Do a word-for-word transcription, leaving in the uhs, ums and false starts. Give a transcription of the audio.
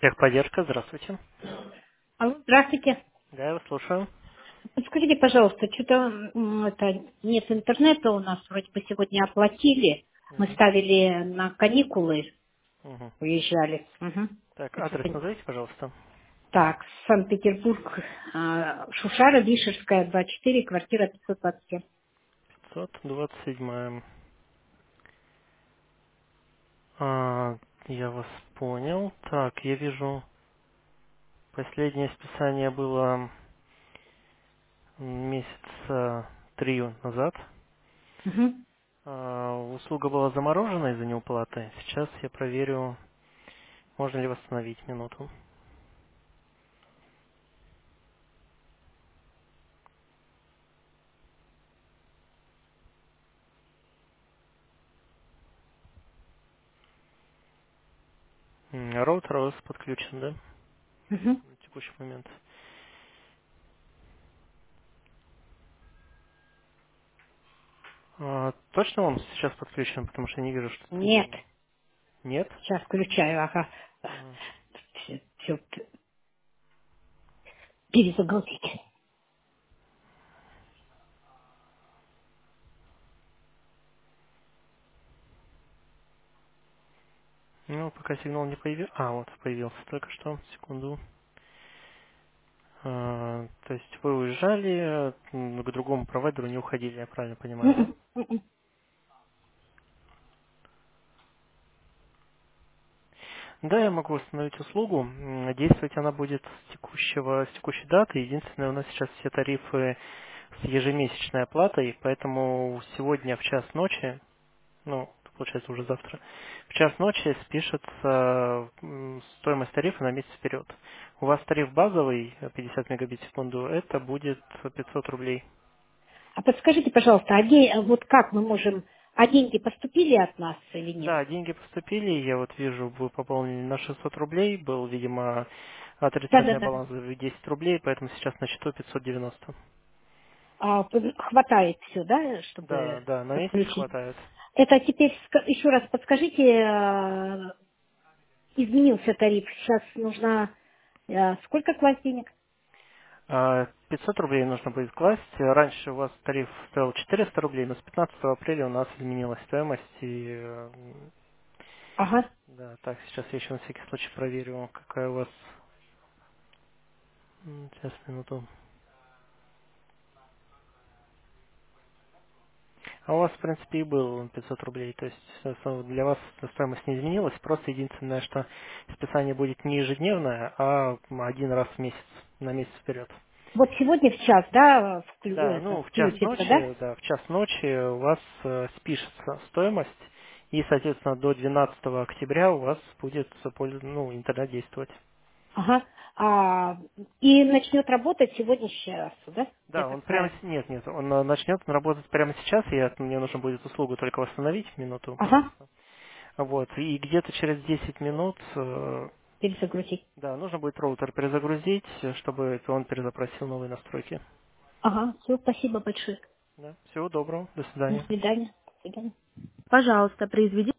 Техподдержка, здравствуйте. Алло, здравствуйте. Да, я вас слушаю. Подскажите, пожалуйста, что-то м, это нет интернета у нас, вроде бы сегодня оплатили. Мы Мгм. ставили на каникулы, Мгм. уезжали. Мгм. Так, Это адрес что-то- назовите, пожалуйста. Так, Санкт-Петербург, а, Шушара, Вишерская, двадцать четыре, квартира пятьсот двадцать семь. пятьсот двадцать семь. А, я вас понял. Так, я вижу, последнее списание было месяца три назад. Мгм. А, услуга была заморожена из-за неуплаты. Сейчас я проверю, можно ли восстановить минуту. М, Роутер у вас подключен, да? Мгм. На текущий момент. А, точно он сейчас подключен, потому что я не вижу, что Нет, соединение. Нет? сейчас включаю, ага. Ага. Все, все перезагрузить. Ну, пока сигнал не появился. А, вот появился только что. Секунду. А, то есть вы уезжали, м, к другому провайдеру не уходили, я правильно понимаю, да? Мгм. Мгм. Да, я могу установить услугу. М, Действовать она будет с текущего, с текущей даты. Единственное, у нас сейчас все тарифы с ежемесячной оплатой, поэтому сегодня в час ночи, ну, получается уже завтра, в час ночи спишется м, стоимость тарифа на месяц вперед. У вас тариф базовый, э, пятьдесят мегабит в секунду, это будет пятьсот рублей. А подскажите, пожалуйста, а де- а вот как мы можем, а деньги поступили от нас или нет? Да, деньги поступили, я вот вижу, вы пополнили на шестьсот рублей, был, видимо, Да, да, отрицательный да. баланс в десять рублей, поэтому сейчас на счету пятьсот девяносто. А, п- хватает все, да, Да, чтобы да, на месяц подключить. хватает. Это теперь ска- еще раз подскажите, э, изменился тариф. Сейчас нужно э, сколько класть денег? А, пятьсот рублей нужно будет класть. Раньше у вас тариф стоил четыреста рублей, но с пятнадцатого апреля у нас изменилась стоимость. И, э, Ага. да, так, сейчас я еще на всякий случай проверю, какая у вас... М, Сейчас, минуту. А у вас, в принципе, и был пятьсот рублей, то есть э, со- для вас стоимость не изменилась, просто единственное, что списание будет не ежедневное, а один раз в месяц, на месяц вперед. Вот сегодня в час, да, вклю- Да, это, ну, в час включится, да? ночи, да, в час ночи у вас э, спишется стоимость, и, соответственно, до двенадцатого октября у вас будет э, польз- ну, интернет действовать. Ага. А, и начнет работать сегодня с часу, да? Я Да, он так прямо... правильно? с- Нет, нет, он э, начнет работать прямо сейчас, и от- мне нужно будет услугу только восстановить, минуту, Ага. пожалуйста. Вот, и где-то через десять минут, э, Перезагрузить. да, нужно будет роутер перезагрузить, э, чтобы он перезапросил новые настройки. Ага. Все, спасибо большое. Да, всего доброго, до До свидания. свидания. До свидания. Пожалуйста, произведите